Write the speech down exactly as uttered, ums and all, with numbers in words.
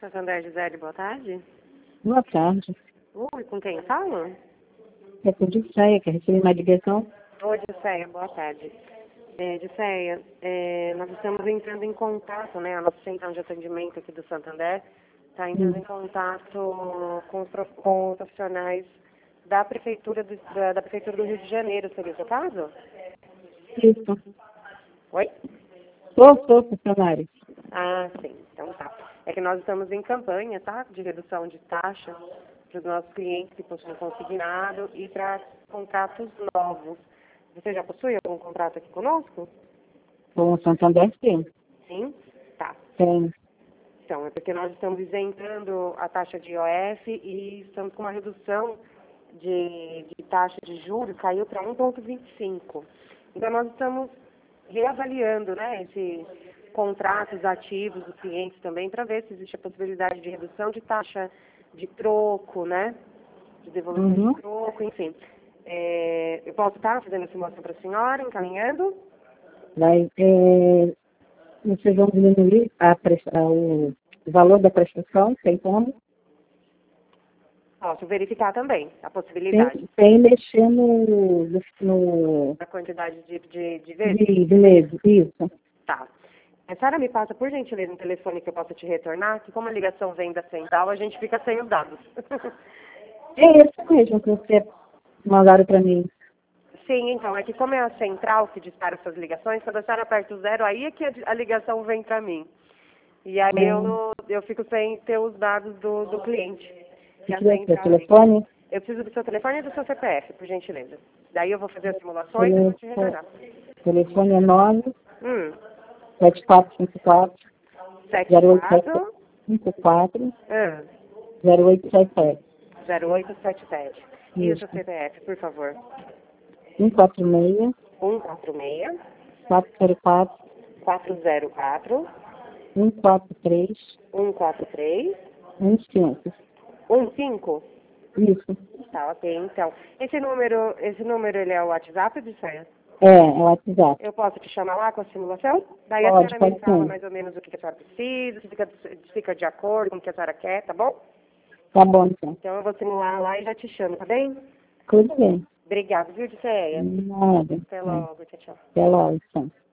Santander, Gisele, boa tarde. Boa tarde. Oi, com quem eu falo? É com Odisseia, que recebi uma ligação. Oi, Odisseia, boa tarde. É, Odisseia, é, nós estamos entrando em contato, né? A nossa central de atendimento aqui do Santander está entrando Hum. em contato com os, prof- com os profissionais da Prefeitura do, da, da Prefeitura do Rio de Janeiro. Seria o seu caso? Isso. Oi? Sou, sou funcionário. Ah, sim. Então tá. É que nós estamos em campanha, tá? De redução de taxa para os nossos clientes que possuem consignado e para contratos novos. Você já possui algum contrato aqui conosco? Com o Santander, sim. Sim? Tá. Tem. Então, é porque nós estamos isentando a taxa de I O F e estamos com uma redução de, de taxa de juros, caiu para um vírgula vinte e cinco. Então, nós estamos reavaliando, né, esses contratos ativos dos clientes também, para ver se existe a possibilidade de redução de taxa de troco, né, de devolução Uhum. de troco, enfim. É, eu posso estar fazendo a simulação para a senhora, encaminhando? Vai, é, vocês vão diminuir a presta, o valor da prestação, tem como? Posso verificar também a possibilidade. Tem, tem mexer no, no A quantidade de, de, de vezes? de, de medo, isso. Tá. A senhora me passa, por gentileza, um telefone que eu possa te retornar, que como a ligação vem da central, a gente fica sem os dados. É isso mesmo que você mandaram para mim. Sim, então, é que como é a central que dispara essas ligações, quando a senhora aperta o zero, aí é que a, a ligação vem para mim. E aí eu, Hum. não- eu fico sem ter os dados do, do cliente. E Se a tiver seu central liga. telefone, Eu preciso do seu telefone e do seu C P F, por gentileza. Daí eu vou fazer as simulações e vou te telefone, retornar. telefone é nove Hum, sete quatro cinco quatro sete zero oito sete quatro cinco quatro ah, zero oito sete sete. zero oito sete sete. E o seu Isso. C P F, por favor? um quatro seis, um quatro seis, quatro zero quatro, quatro zero quatro, um quatro três, um quatro três, um cinco. um cinco. Isso. Tá, ok, então. Esse número, esse número, ele é o WhatsApp de senha? É, é o WhatsApp. Eu posso te chamar lá com a simulação? Daí a Pode, senhora me pode fala sim. mais ou menos o que que a senhora precisa, se fica, se fica de acordo com o que a senhora quer, tá bom? Tá bom, então. Então eu vou simular lá e já te chamo, tá bem? Tudo bem. Obrigada, viu, Diceia? Nada. Até É. logo, tchau, tchau. Até logo, então.